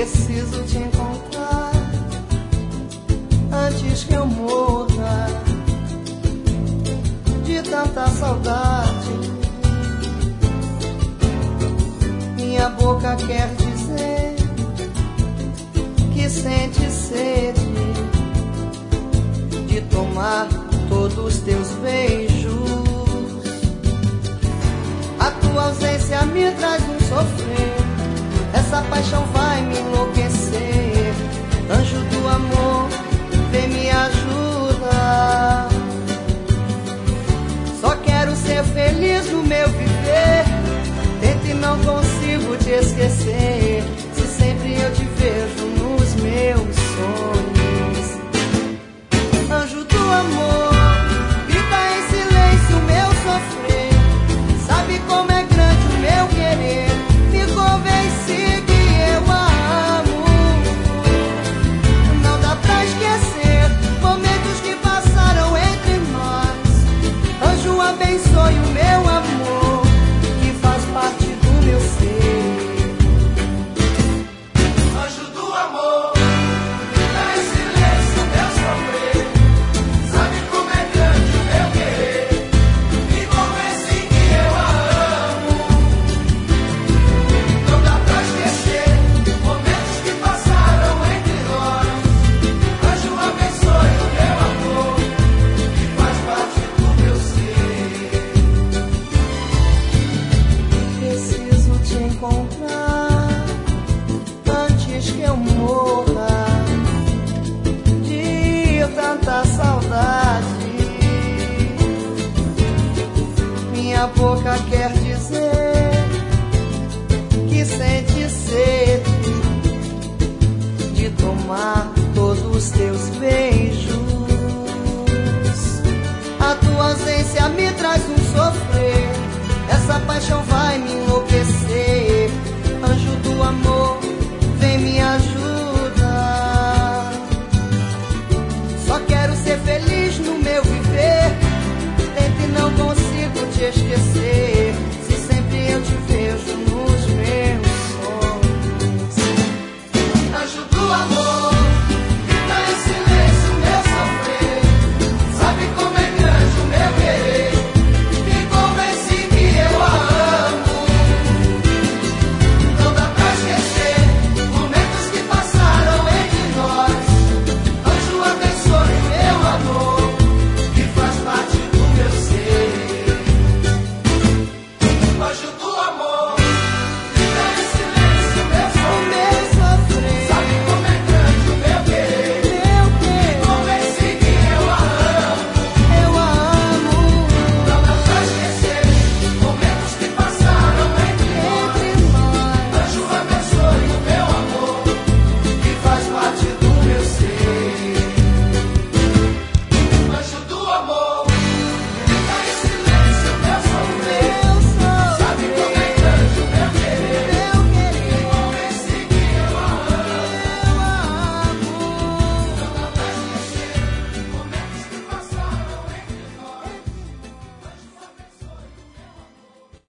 Preciso te encontrar antes que eu morra de tanta saudade. Minha boca quer dizer que sente sede de tomar todos teus beijos. A tua ausência me traz um sofrer, essa paixão vai me enlouquecer. Anjo do amor, vem me ajuda. Só quero ser feliz no meu viver, tento e não consigo te esquecer. Se sempre eu te vejo nos meus sonhos. Anjo do amor, grita em silêncio o meu sofrer. Sabe como é grande o meu querer, me convence que eu amo. Não dá pra esquecer momentos que passaram entre nós. Anjo, abençoe o meu amor, que faz parte do meu ser. Anjo do amor, grita em silêncio o meu sofrer. Sabe como é grande o meu querer, me convence que eu amo. Não dá pra esquecer momentos que passaram entre nós. Anjo, abençoe o meu amor, que faz parte do meu ser. Preciso te encontrar antes que eu morra de tanta saudade. Minha boca quer dizer que sente sede de tomar todos teus beijos.